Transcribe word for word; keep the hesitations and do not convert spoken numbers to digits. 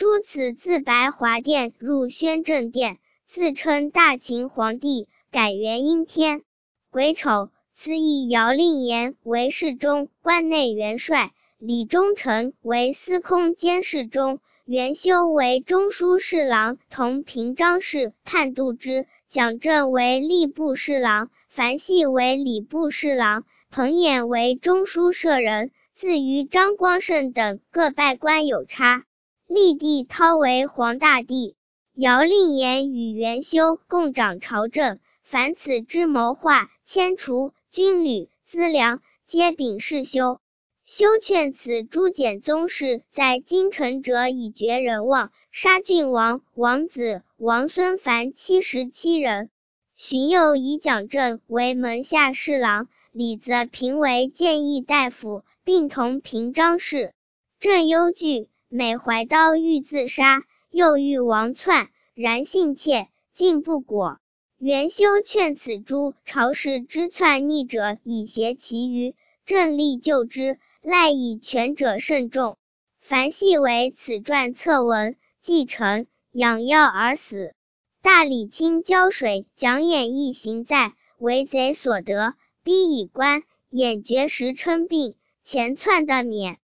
诸此自白华殿入宣政殿，自称大秦皇帝，改元应天。癸丑，赐谥姚令言为侍中、关内元帅，李忠诚为司空监侍中，元修为中书侍郎同平章事，判度之，蒋正为吏部侍郎，樊系为礼部侍郎，彭衍为中书舍人，自与张光胜等各拜官有差。立帝涛为皇大帝。姚令言与元修共掌朝政，凡此之谋划、迁除、军旅、资粮，皆秉事修。修劝此诸简宗室在京城者以绝人望，杀郡王、王子、王孙凡七十七人。荀攸以蒋正为门下侍郎，李泽平为谏议大夫，并同平章事。正忧惧，每怀刀欲自杀，又欲王篡，然信妾，竟不果。元修劝此诸朝士之篡逆者以挟其余，正力救之，赖以权者甚众。樊系为此传策文，继承，养药而死。大理卿胶水蒋衍一行在，为贼所得，逼以官，衍绝时称病，前篡的免。